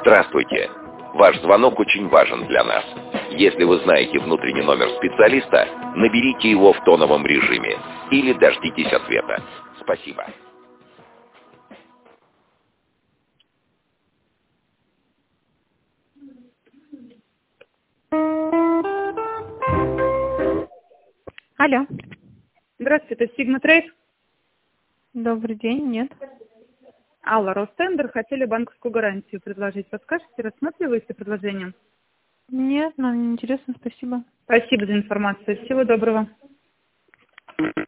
Здравствуйте. Ваш звонок очень важен для нас. Если вы знаете внутренний номер специалиста, наберите его в тоновом режиме или дождитесь ответа. Спасибо. Алло. Здравствуйте, это Sigma Trade. Добрый день. Нет. Алла, Ростендер, хотели банковскую гарантию предложить. Подскажете, рассматриваете предложение? Нет, нам не интересно, спасибо. Спасибо за информацию. Всего доброго.